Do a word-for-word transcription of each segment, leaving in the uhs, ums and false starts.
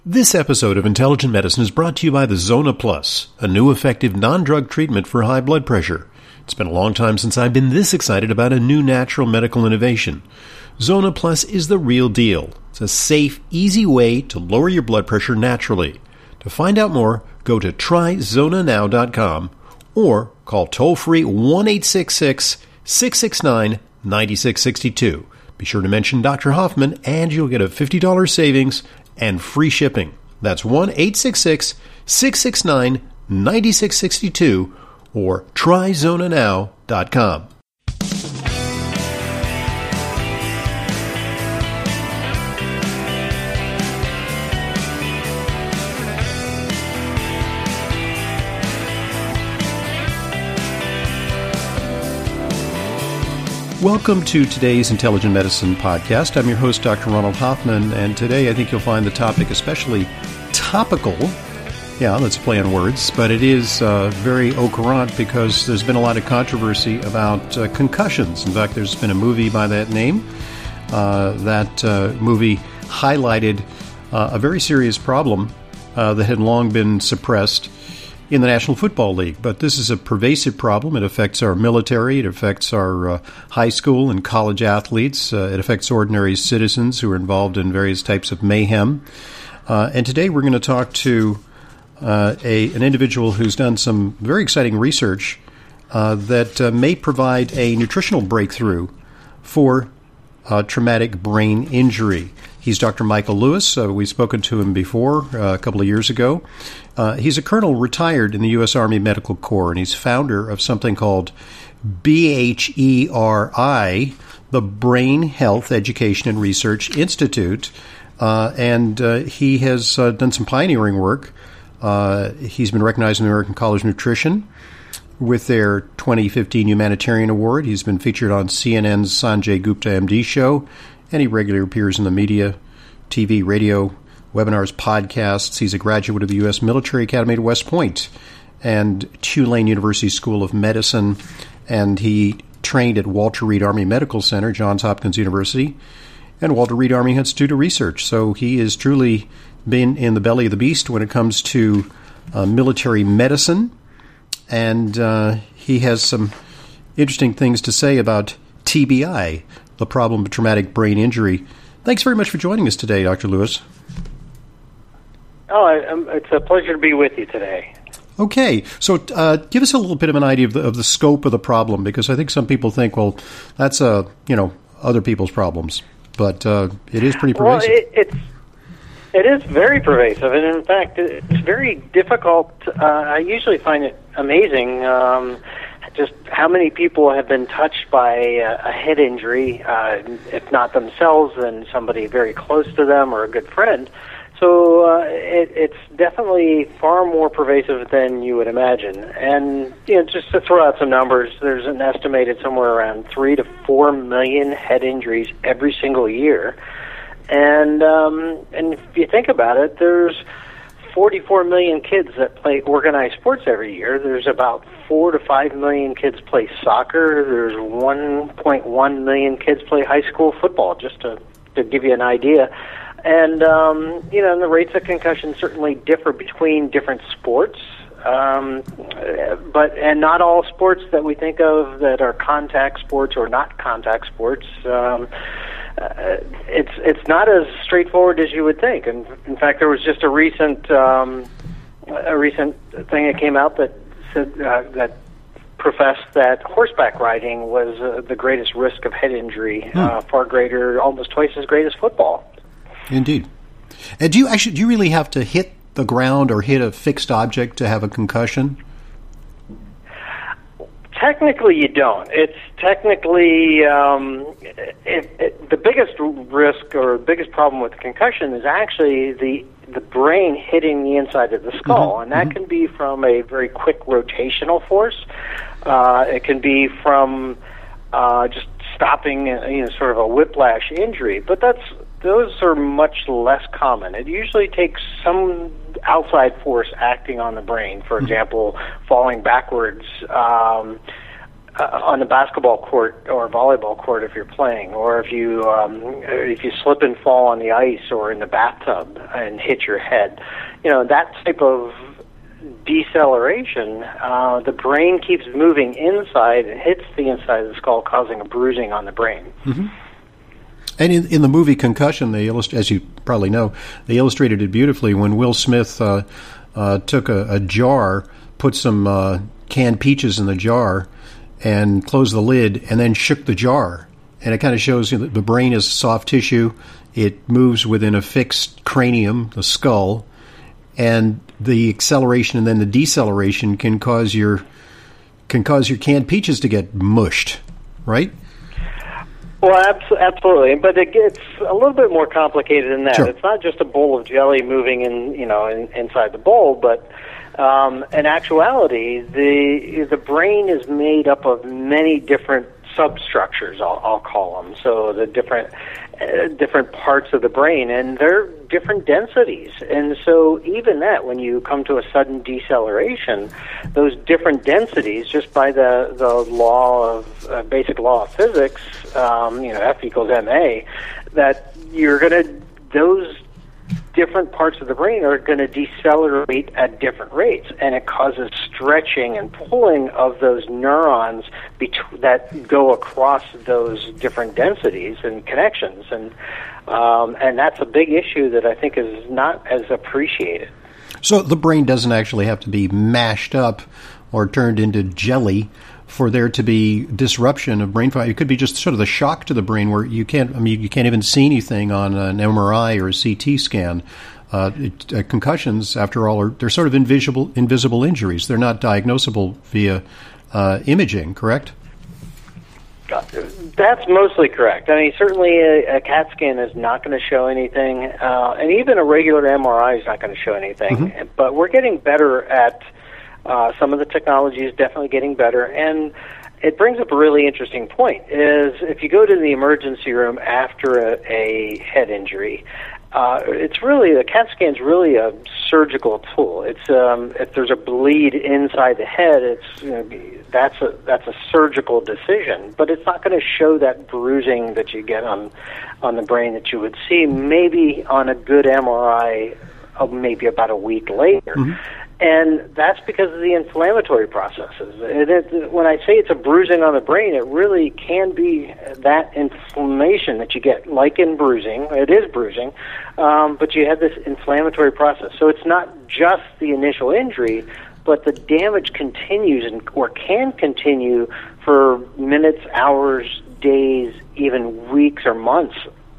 This episode of Intelligent Medicine is brought to you by the Zona Plus, a new effective non-drug treatment for high blood pressure. It's been a long time since I've been this excited about a new natural medical innovation. Zona Plus is the real deal. It's a safe, easy way to lower your blood pressure naturally. To find out more, go to try zona now dot com or call toll-free one eight six six, six six nine, nine six six two. Be sure to mention Doctor Hoffman and you'll get a fifty dollars savings and free shipping. That's one eight six six, six six nine, nine six six two or try zona now dot com. Welcome to today's Intelligent Medicine podcast. I'm your host, Doctor Ronald Hoffman, and today I think you'll find the topic especially topical. Yeah, let's play on words, but it is uh, very au courant because there's been a lot of controversy about uh, concussions. In fact, there's been a movie by that name. Uh, that uh, movie highlighted uh, a very serious problem uh, that had long been suppressed in the National Football League. But this is a pervasive problem. It affects our military. It affects our uh, high school and college athletes. Uh, it affects ordinary citizens who are involved in various types of mayhem. Uh, and today we're going to talk to uh, a an individual who's done some very exciting research uh, that uh, may provide a nutritional breakthrough for uh, traumatic brain injury. He's Doctor Michael Lewis. Uh, we've spoken to him before uh, a couple of years ago. Uh, he's a colonel retired in the U S Army Medical Corps, and he's founder of something called B H E R I, the Brain Health Education and Research Institute. Uh, and uh, he has uh, done some pioneering work. Uh, he's been recognized in the American College of Nutrition with their twenty fifteen Humanitarian Award. He's been featured on C N N's Sanjay Gupta M D show, and he regularly appears in the media, T V, radio, webinars, podcasts. He's a graduate of the U S Military Academy at West Point and Tulane University School of Medicine, and he trained at Walter Reed Army Medical Center, Johns Hopkins University, and Walter Reed Army Institute of Research. So he has truly been in the belly of the beast when it comes to uh, military medicine, and uh, he has some interesting things to say about T B I, the problem of traumatic brain injury. Thanks very much for joining us today, Doctor Lewis. Oh, I, um, it's a pleasure to be with you today. Okay, so uh, give us a little bit of an idea of the, of the scope of the problem, because I think some people think, well, that's uh, you know other people's problems, but uh, it is pretty pervasive. Well, it, it's it is very pervasive, and in fact, it's very difficult. Uh, I usually find it amazing. Um, Just how many people have been touched by a, a head injury, uh, if not themselves, then somebody very close to them or a good friend. So uh, it, it's definitely far more pervasive than you would imagine. And you know, just to throw out some numbers, there's an estimated somewhere around three to four million head injuries every single year. And um, and if you think about it, there's forty-four million kids that play organized sports every year. There's about four to five million kids play soccer. There's one point one million kids play high school football, just to, to give you an idea. And, um, you know, and the rates of concussion certainly differ between different sports. Um, but, and not all sports that we think of that are contact sports or not contact sports, um, Uh, it's it's not as straightforward as you would think. And in fact, there was just a recent um, a recent thing that came out that said uh, that professed that horseback riding was uh, the greatest risk of head injury, hmm. uh, far greater, almost twice as great as football. Indeed. And do you actually do you really have to hit the ground or hit a fixed object to have a concussion? Technically, you don't. It's technically um, it, it, the biggest risk or biggest problem with concussion is actually the the brain hitting the inside of the skull, mm-hmm. and that mm-hmm. can be from a very quick rotational force. Uh, it can be from uh, just stopping, you know, sort of a whiplash injury. But that's those are much less common. It usually takes some outside force acting on the brain. For example, falling backwards, um, uh, on the basketball court or volleyball court if you're playing, or if you um, if you slip and fall on the ice or in the bathtub and hit your head. You know, that type of deceleration, uh, the brain keeps moving inside and hits the inside of the skull, causing a bruising on the brain. Mm-hmm. And in, in the movie Concussion, they illust- as you probably know, they illustrated it beautifully when Will Smith uh, uh, took a, a jar, put some uh, canned peaches in the jar, and closed the lid, and then shook the jar. And it kind of shows you that the brain is soft tissue. It moves within a fixed cranium, the skull, and the acceleration and then the deceleration can cause your can cause your canned peaches to get mushed, right? Well, abs- absolutely, but it gets a little bit more complicated than that. Sure. It's not just a bowl of jelly moving in, you know, in, inside the bowl, but um, in actuality, the the brain is made up of many different substructures. I'll, I'll call them. So the different uh, different parts of the brain, and they're different densities. And so even that, when you come to a sudden deceleration, those different densities, just by the the law of uh, basic law of physics, um, you know, F equals ma, that you're going to those different parts of the brain are going to decelerate at different rates, and it causes stretching and pulling of those neurons bet- that go across those different densities and connections, and um, and that's a big issue that I think is not as appreciated. So the brain doesn't actually have to be mashed up or turned into jelly for there to be disruption of brain function. It could be just sort of the shock to the brain where you can't, I mean, you can't even see anything on an M R I or a C T scan. Uh, it, uh, concussions, after all, are they're sort of invisible, invisible injuries. They're not diagnosable via uh, imaging, correct? That's mostly correct. I mean, certainly a, a CAT scan is not going to show anything, uh, and even a regular M R I is not going to show anything. Mm-hmm. But we're getting better at Uh, some of the technology is definitely getting better, and it brings up a really interesting point, is if you go to the emergency room after a, a head injury, uh, it's really, the CAT scan is really a surgical tool. It's um, if there's a bleed inside the head, it's you know, that's a that's a surgical decision, but it's not going to show that bruising that you get on on the brain that you would see maybe on a good M R I, uh, maybe about a week later. Mm-hmm. And that's because of the inflammatory processes. It, it, when I say it's a bruising on the brain, it really can be that inflammation that you get, like in bruising. It is bruising, um, but you have this inflammatory process. So it's not just the initial injury, but the damage continues and or can continue for minutes, hours, days, even weeks or months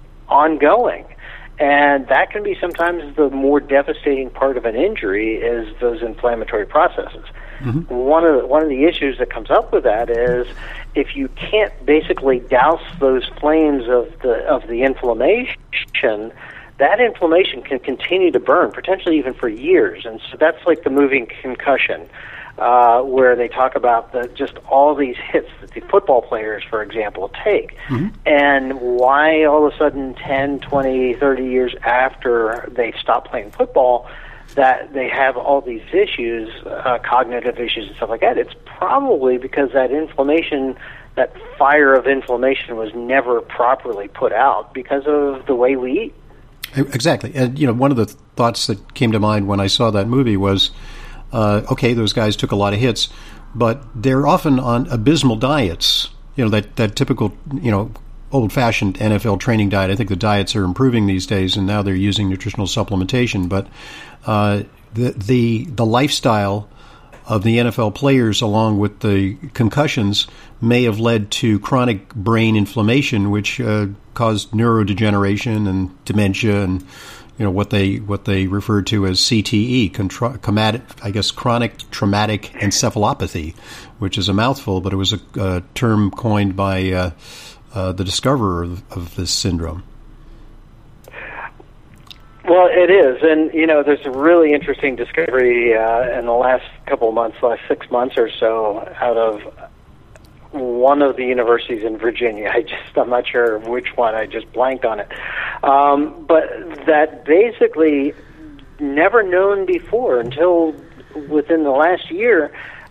ongoing. And that can be sometimes the more devastating part of an injury is those inflammatory processes. Mm-hmm. One of the, one of the issues that comes up with that is if you can't basically douse those flames of the of the inflammation, that inflammation can continue to burn, potentially even for years. And so that's like the movie Concussion, uh, where they talk about the, just all these hits that the football players, for example, take. Mm-hmm. And why all of a sudden ten, twenty, thirty years after they stop playing football, that they have all these issues, uh, cognitive issues and stuff like that. It's probably because that inflammation, that fire of inflammation was never properly put out because of the way we eat. Exactly. And, you know, one of the thoughts that came to mind when I saw that movie was, uh, okay, those guys took a lot of hits, but they're often on abysmal diets, you know, that, that typical, you know, old-fashioned N F L training diet. I think the diets are improving these days, and now they're using nutritional supplementation. But uh, the, the the lifestyle of the N F L players, along with the concussions, may have led to chronic brain inflammation, which uh, caused neurodegeneration and dementia, and you know what they what they refer to as C T E, contra- chromatic, I guess chronic traumatic encephalopathy, which is a mouthful, but it was a, a term coined by uh, uh, the discoverer of, of this syndrome. Well, it is, and you know, there's a really interesting discovery uh, in the last couple of months, last six months or so, out of one of the universities in Virginia. I just, I'm not sure which one. I just blanked on it, um, but that basically never known before until within the last year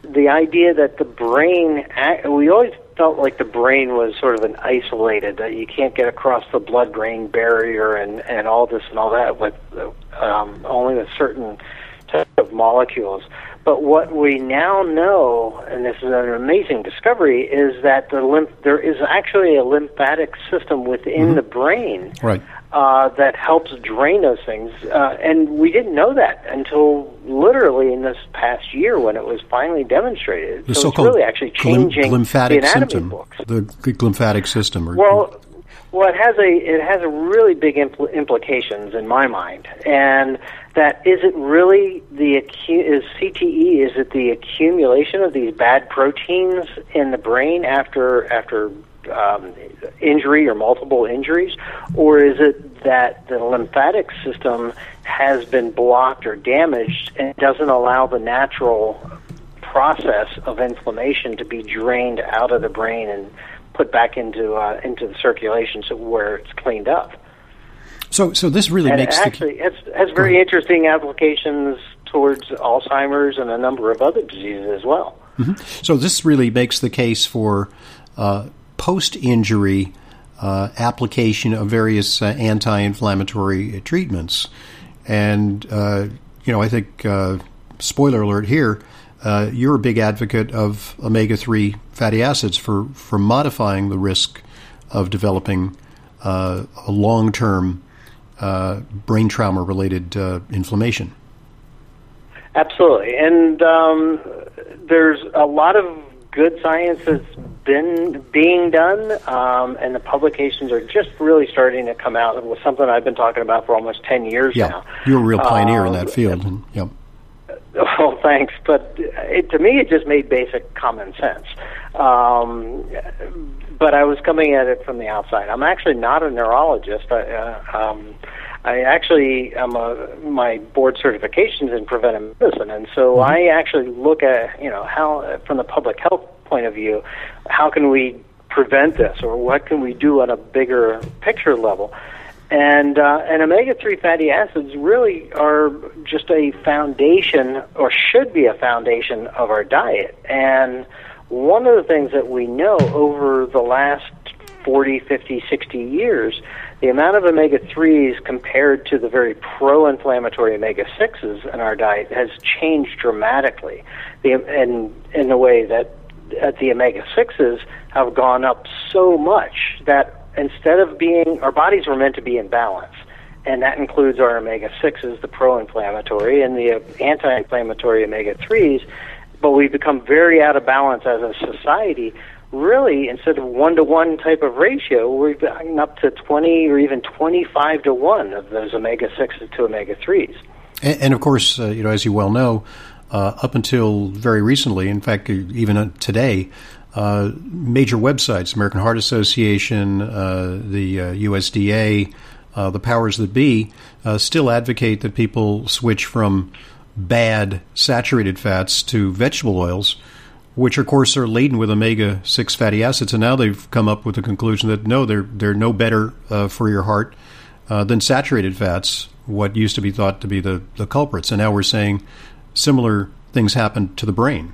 the idea that the brain, we always felt like the brain was sort of an isolated, that you can't get across the blood-brain barrier and, and all this and all that with um, only with certain type of molecules. But what we now know, and this is an amazing discovery, is that the lymph, there is actually a lymphatic system within mm-hmm. the brain right. uh, that helps drain those things. Uh, and we didn't know that until literally in this past year when it was finally demonstrated. The so so-called it's really actually changing glymph- lymphatic the anatomy symptom, books. the glymphatic system. Or, well, well, it has a it has a really big impl- implications in my mind, and that is it really the acu- is C T E? Is it the accumulation of these bad proteins in the brain after after um, injury or multiple injuries, or is it that the lymphatic system has been blocked or damaged and doesn't allow the natural process of inflammation to be drained out of the brain and put back into uh, into the circulation, so where it's cleaned up? So, so this really and makes it actually the... has has very interesting applications towards Alzheimer's and a number of other diseases as well. Mm-hmm. So this really makes the case for uh, post-injury uh, application of various uh, anti-inflammatory treatments. And, uh, you know, I think, uh, spoiler alert here, uh, you're a big advocate of omega three fatty acids for, for modifying the risk of developing uh, a long-term uh, brain trauma-related uh, inflammation. Absolutely. And um, there's a lot of good science that's been being done, um, and the publications are just really starting to come out with something I've been talking about for almost ten years yeah. now. You're a real pioneer um, in that field. And, and, yep. Oh, thanks. But it, to me, it just made basic common sense. Um, but I was coming at it from the outside. I'm actually not a neurologist. I, uh, um, I actually am a, my board certification's in preventive medicine, and so mm-hmm. I actually look at, you know, how, from the public health point of view, how can we prevent this, or what can we do on a bigger picture level? And uh, and omega three fatty acids really are just a foundation, or should be a foundation, of our diet. And one of the things that we know over the last forty, fifty, sixty years, the amount of omega threes compared to the very pro-inflammatory omega sixes in our diet has changed dramatically. The, and in the way that uh, the omega sixes have gone up so much that instead of being, our bodies were meant to be in balance, and that includes our omega sixes, the pro-inflammatory, and the anti-inflammatory omega threes, but we've become very out of balance as a society. Really, instead of one-to-one type of ratio, we've gotten up to twenty or even twenty-five to one of those omega sixes to omega threes. And, and of course, uh, you know, as you well know, uh, up until very recently, in fact, even today, Uh, major websites, American Heart Association, uh, the uh, U S D A, uh, the powers that be, uh, still advocate that people switch from bad saturated fats to vegetable oils, which, of course, are laden with omega six fatty acids. And now they've come up with the conclusion that, no, they're, they're no better uh, for your heart uh, than saturated fats, what used to be thought to be the, the culprits. And now we're saying similar things happen to the brain.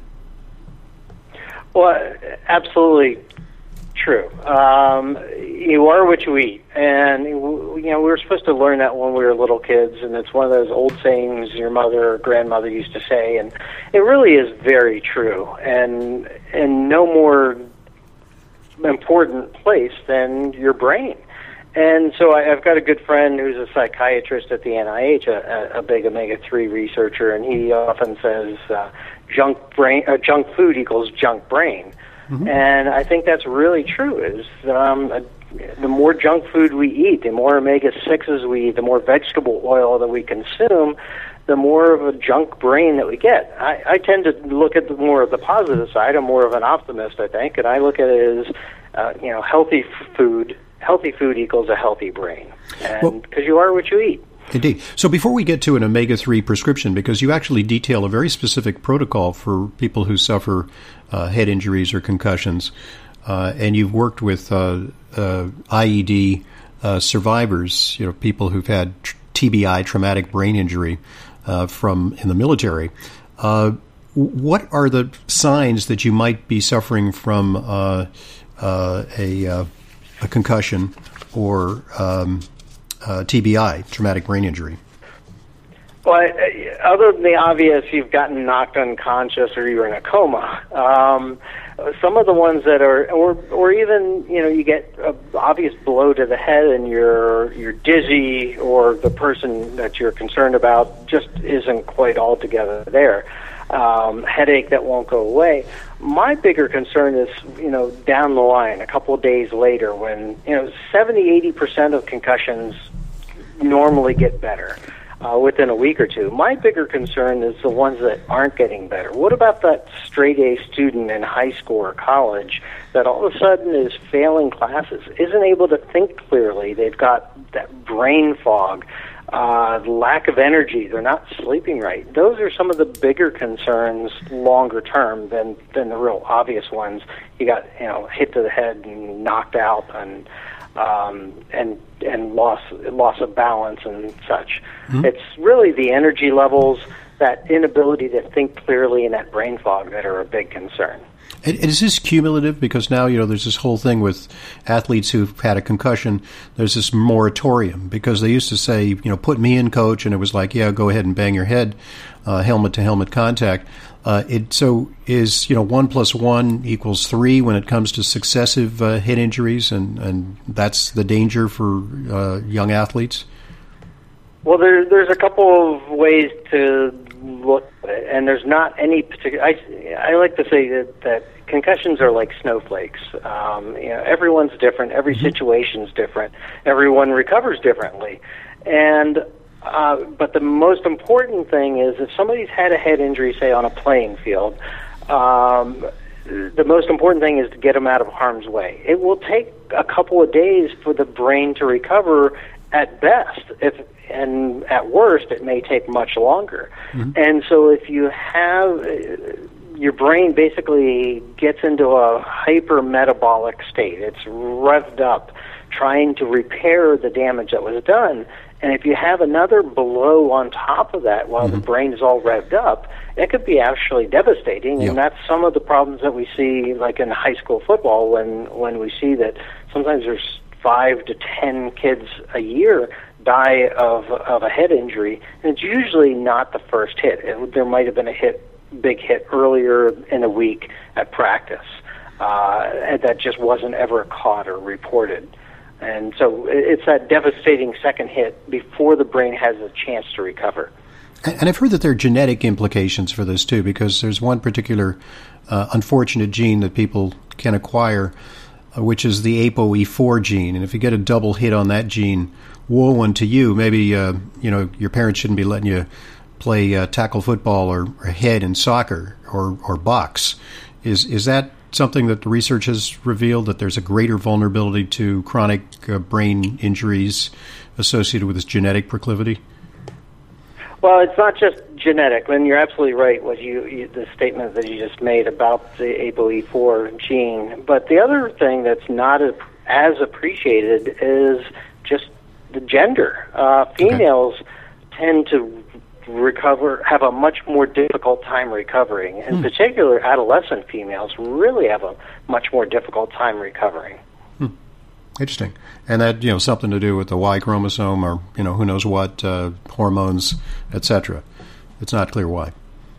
Well, absolutely true. Um, you are what you eat, and you know we were supposed to learn that when we were little kids, and it's one of those old sayings your mother or grandmother used to say, and it really is very true, and and no more important place than your brain. And so I, I've got a good friend who's a psychiatrist at the N I H, a, a big omega three researcher, and he often says uh, junk brain, uh, junk food equals junk brain. Mm-hmm. And I think that's really true. Is um, uh, the more junk food we eat, the more omega sixes we eat, the more vegetable oil that we consume, the more of a junk brain that we get. I, I tend to look at the more of the positive side. I'm more of an optimist, I think, and I look at it as uh, you know, healthy f- food. Healthy food equals a healthy brain, and because well, you are what you eat. Indeed. So before we get to an omega three prescription, because you actually detail a very specific protocol for people who suffer uh, head injuries or concussions, uh, and you've worked with uh, uh, I E D uh, survivors, you know, people who've had tr- T B I, traumatic brain injury, uh, from in the military. Uh, what are the signs that you might be suffering from uh, uh, a, uh, a concussion or um, uh, T B I, traumatic brain injury? Well, other than the obvious, you've gotten knocked unconscious or you're in a coma. Um, some of the ones that are, or or even, you know, you get an obvious blow to the head and you're you're dizzy, or the person that you're concerned about just isn't quite altogether there. Um, headache that won't go away. My bigger concern is, you know, down the line, a couple of days later, when, you know, seventy, eighty percent of concussions normally get better uh, within a week or two. My bigger concern is the ones that aren't getting better. What about that straight-A student in high school or college that all of a sudden is failing classes, isn't able to think clearly? They've got that brain fog, uh, lack of energy. They're not sleeping right. Those are some of the bigger concerns longer term than, than the real obvious ones. You got, you know, hit to the head and knocked out and Um, and and loss loss of balance and such. Mm-hmm. It's really the energy levels, that inability to think clearly, and that brain fog that are a big concern. And is this cumulative? Because now, you know, there's this whole thing with athletes who've had a concussion. There's this moratorium, because they used to say, you know, put me in, coach, and it was like, yeah, go ahead and bang your head, uh, helmet to helmet contact. Uh, it so is, you know, one plus one equals three when it comes to successive uh, head injuries, and, and that's the danger for uh, young athletes? Well, there, there's a couple of ways to look at it, and there's not any particular. I, I like to say that, that concussions are like snowflakes. Um, you know, everyone's different. Every mm-hmm. situation's different. Everyone recovers differently, and Uh, but the most important thing is, if somebody's had a head injury, say on a playing field, um, the most important thing is to get them out of harm's way. It will take a couple of days for the brain to recover at best, if, and at worst, it may take much longer. Mm-hmm. And so if you have, your brain basically gets into a hyper-metabolic state. It's revved up, trying to repair the damage that was done. And if you have another blow on top of that while mm-hmm. the brain is all revved up, it could be actually devastating. Yep. And that's some of the problems that we see, like in high school football, when, when we see that sometimes there's five to ten kids a year die of, of a head injury. And it's usually not the first hit. It, there might have been a hit, big hit earlier in the week at practice uh, that just wasn't ever caught or reported. And so it's that devastating second hit before the brain has a chance to recover. And I've heard that there are genetic implications for this, too, because there's one particular uh, unfortunate gene that people can acquire, uh, which is the A P O E four gene. And if you get a double hit on that gene, woe unto you. Maybe, uh, you know, your parents shouldn't be letting you play uh, tackle football or, or head in soccer or, or box. Is, is that something that the research has revealed, that there's a greater vulnerability to chronic uh, brain injuries associated with this genetic proclivity? Well, it's not just genetic, and you're absolutely right what you, you the statement that you just made about the A P O E four gene. But the other thing that's not as, as appreciated is just the gender. Uh, females okay. tend to recover, have a much more difficult time recovering. In hmm. particular, adolescent females really have a much more difficult time recovering. Hmm. Interesting. And that, you know, something to do with the Y chromosome, or, you know, who knows what, uh, hormones, et cetera. It's not clear why.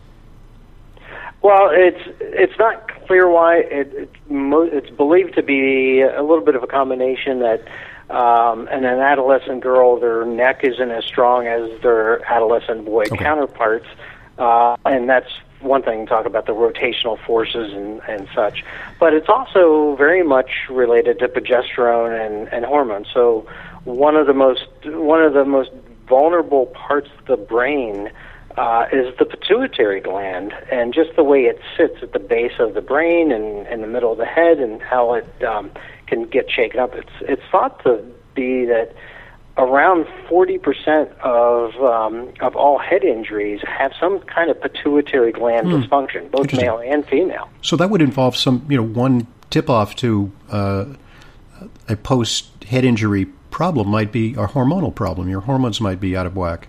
Well, it's it's not clear why. It, it, it's believed to be a little bit of a combination that Um, and an adolescent girl, their neck isn't as strong as their adolescent boy okay. counterparts, uh, and that's one thing to talk about, the rotational forces and, and such. But it's also very much related to progesterone and, and hormones. So one of the most one of the most vulnerable parts of the brain uh, is the pituitary gland, and just the way it sits at the base of the brain and in the middle of the head, and how it um, can get shaken up. It's it's thought to be that around forty percent of um, of all head injuries have some kind of pituitary gland hmm. dysfunction, both male and female. So that would involve some, you know, one tip-off to uh, a post-head injury problem might be a hormonal problem. Your hormones might be out of whack.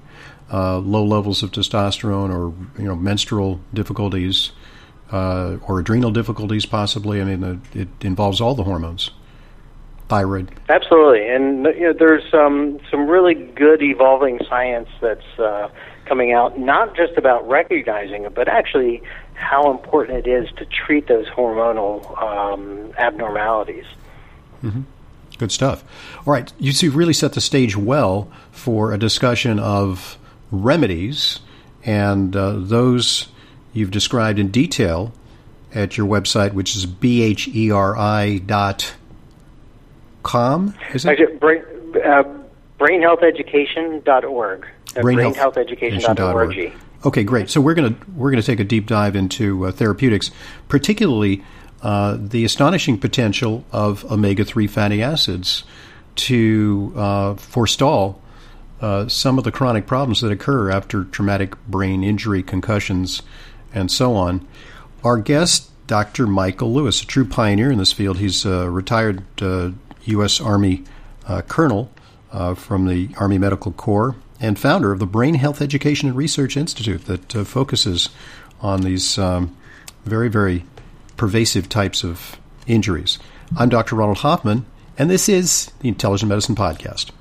uh, low levels of testosterone or you know menstrual difficulties uh, or adrenal difficulties possibly. I mean, uh, it involves all the hormones. Thyroid. Absolutely, and you know, there's um, some really good evolving science that's uh, coming out, not just about recognizing it, but actually how important it is to treat those hormonal um, abnormalities. Mm-hmm. Good stuff. All right, you see, really set the stage well for a discussion of remedies, and uh, those you've described in detail at your website, which is B H E R I dot com, is it? Actually, brain, uh, brain health education dot org. Uh, brain brain health education dot org. Okay, great. So we're going to we're going to take a deep dive into uh, therapeutics, particularly uh, the astonishing potential of omega three fatty acids to uh, forestall uh, some of the chronic problems that occur after traumatic brain injury, concussions, and so on. Our guest, Doctor Michael Lewis, a true pioneer in this field. He's a retired uh, U S. Army uh, colonel uh, from the Army Medical Corps and founder of the Brain Health Education and Research Institute that uh, focuses on these um, very, very pervasive types of injuries. I'm Doctor Ronald Hoffman, and this is the Intelligent Medicine Podcast.